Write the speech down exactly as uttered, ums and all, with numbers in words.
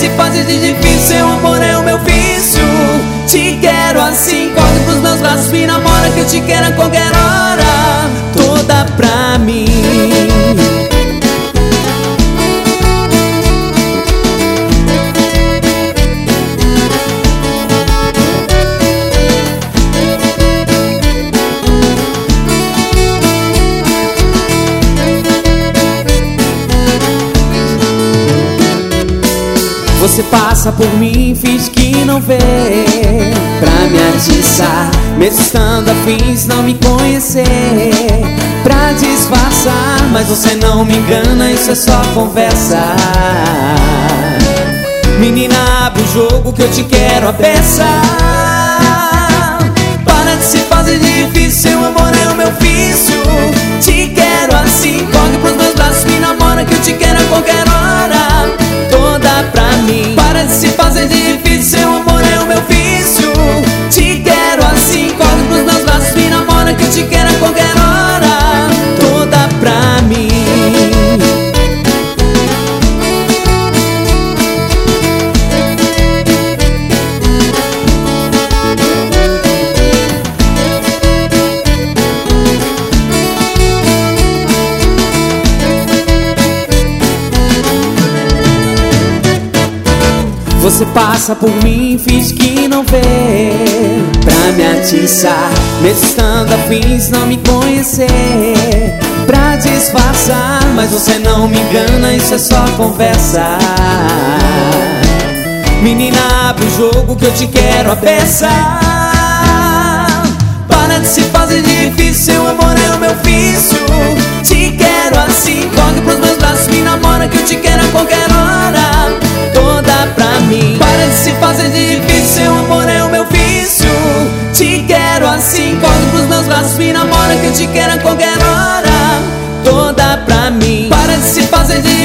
se fazer de difícil, seu amor é o meu vício. Te quero assim, corre pros meus braços, me namora que eu te quero a qualquer hora, toda pra mim. Você passa por mim, finge que não vê, pra me atiçar, mesmo estando afins, não me conhecer, pra disfarçar, mas você não me engana, isso é só conversa. Menina, abre o jogo que eu te quero a peça. Para de se fazer de difícil, seu amor é o meu vício. Te quero assim, corre pros meus braços, me namora que eu te quero a qualquer hora, toda pra mim. Para de se fazer de difícil, seu amor é o meu vício. Te quero assim, corre pros meus braços, me namora que eu te quero a qualquer hora, toda pra mim. Você passa por mim, finge que não vê, pra me atiçar, mesmo estando afins, não me conhecer, pra disfarçar, mas você não me engana, isso é só conversa. Menina, abre o jogo que eu te quero a peça. Para de se fazer de difícil, seu amor é o meu vício. Te quero assim, corre pros meus braços, me namora que eu te quero a qualquer hora, toda pra mim. Para de se fazer de difícil, seu amor é o meu vício. Te quero assim, corre pros meus braços, me namora que eu te quero a qualquer hora, toda pra mim. Para de se fazer de